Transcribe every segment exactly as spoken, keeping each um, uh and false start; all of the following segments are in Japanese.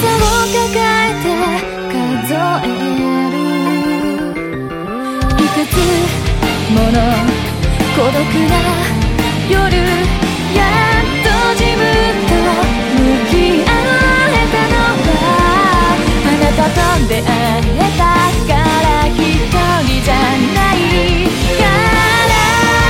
抱えて数えるいくつもの孤独な夜、やっと自分と向き合えたのはあなたと出会えたから一人じゃないから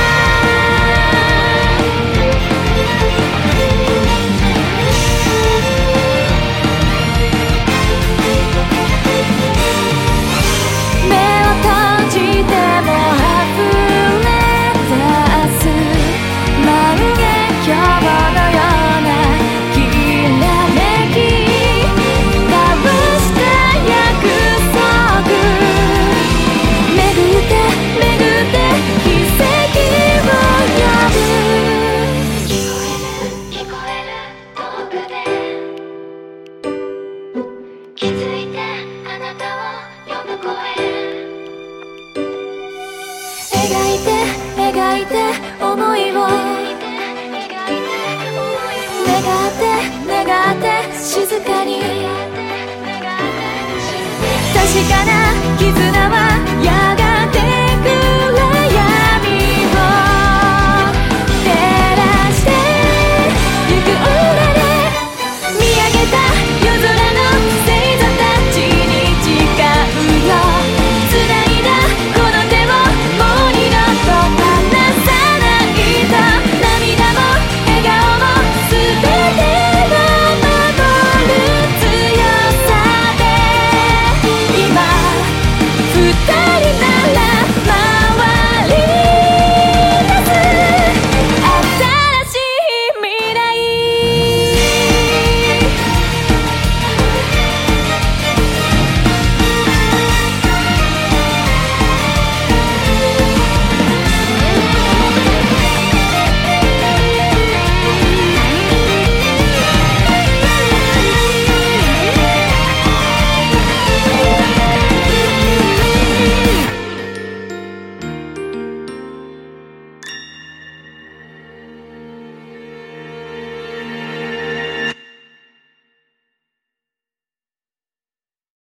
目を閉じても溢れ出すまるで今日のようなきらめき交わした約束巡って巡って奇跡を呼ぶ聞こえる聞こえる遠くで気づいてあなたを呼ぶ声描いて描いて思いを願って願って静かに確かな